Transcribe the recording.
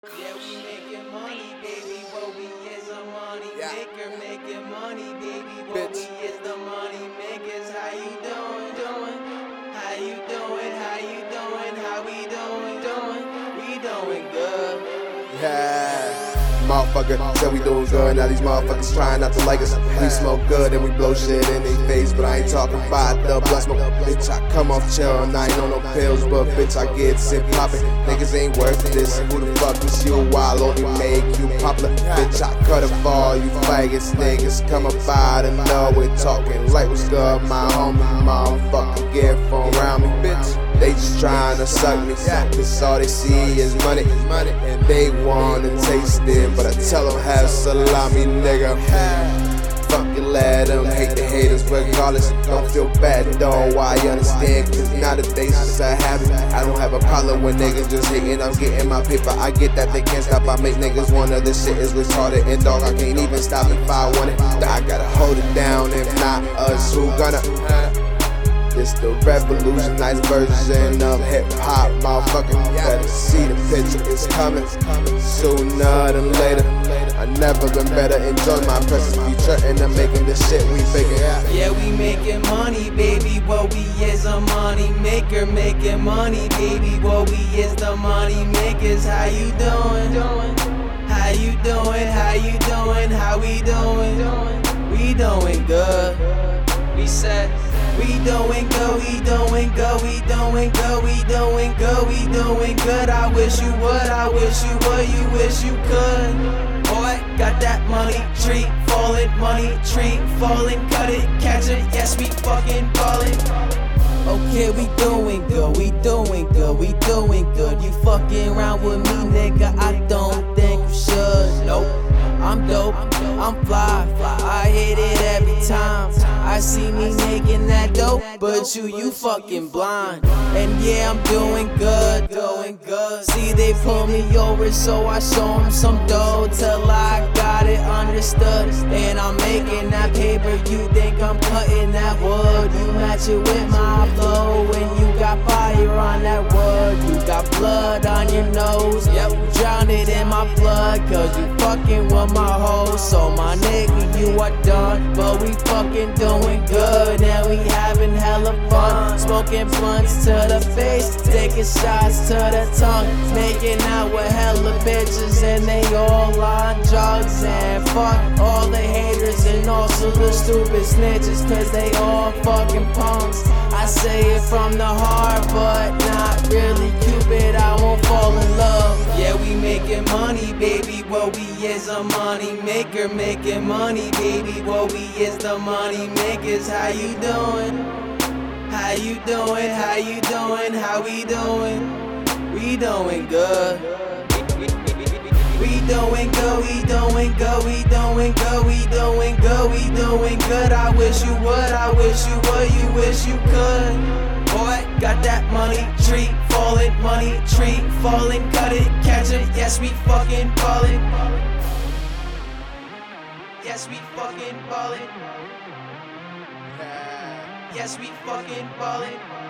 Yeah, we making money, baby. What we is a money maker, making money, baby. What we is the money makers. How you doing? How you doing? How you doing? How we doing? We doing good. Yeah. Motherfucker said we doing good, now these motherfuckers trying not to like us. We smoke good and we blow shit in their face, but I ain't talking about the blood smoke. Bitch, I come off chill and I ain't on no pills, but bitch, I get sick poppin'. Niggas ain't worth this. Who the fuck is you? I'll only make you popular. Bitch, I cut it for all you faggots. Niggas come up out and know we're talking like what's good, my homie. Motherfucker get from around me, bitch. They just tryna suck me, cause all they see is money, and they wanna taste it, but I tell them have salami, nigga. Fucking let them hate the haters regardless. Don't feel bad though, I understand, cause nowadays it's a habit. I don't have a problem with niggas just hating, I'm getting my paper. I get that they can't stop, I make niggas wonder this shit is retarded. And dog, I can't even stop if I want it. I gotta hold it down, if not us, who gonna? This the revolutionized version of hip-hop, motherfucker. Better see the picture, it's coming sooner than later. I never been better, enjoy my presence, future, and I'm making this shit we faking. Yeah, we making money, baby. What we is a money maker, making money, baby. What we is the money makers. How you doing? How you doing? How you doing? How we doing? We doing good. We said we doing good, we doing good, we doing good, we doing good, we doing good. I wish you would, I wish you would, you wish you could. Boy, got that money tree falling, money tree falling, cut it, catch it, yes we fucking ballin'. Okay, we doing good, we doing good, we doing good. You fucking around with me, nigga, I don't think you should. Nope, I'm dope, I'm fly, I hit it every time. I see me making that dope, but you fucking blind. And yeah, I'm doing good, doing good. See, they pull me over, so I show them some dough till I got it understood. And I'm making that paper, you think I'm cutting that wood. You match it with my flow, when you got fire on that wood. You got blood on your nose, yep, drown it in my blood, cause you fucking with my hoe. So my nigga, you are done, but we fucking doing good, and we having hella fun. Smoking blunts to the face, taking shots to the tongue, making out with hella bitches, and they all on drugs. And fuck all the haters and also the stupid snitches, cause they all fucking punks. I say it from the heart, but not really Cupid, I won't fall in love. Yeah, we making money, baby. What we is a money maker, making money, baby. What we is the money makers. How you doing? How you doing? How you doing? How we doing? We doing good. We doing good, we doing good, we doing good, we doing good, we doing good. I wish you would, I wish you would, you wish you could. Boy, got that money tree falling, money tree falling, cut it, catch it, yes we fucking ballin'. Yes we fucking ballin'. Yes we fucking ballin'.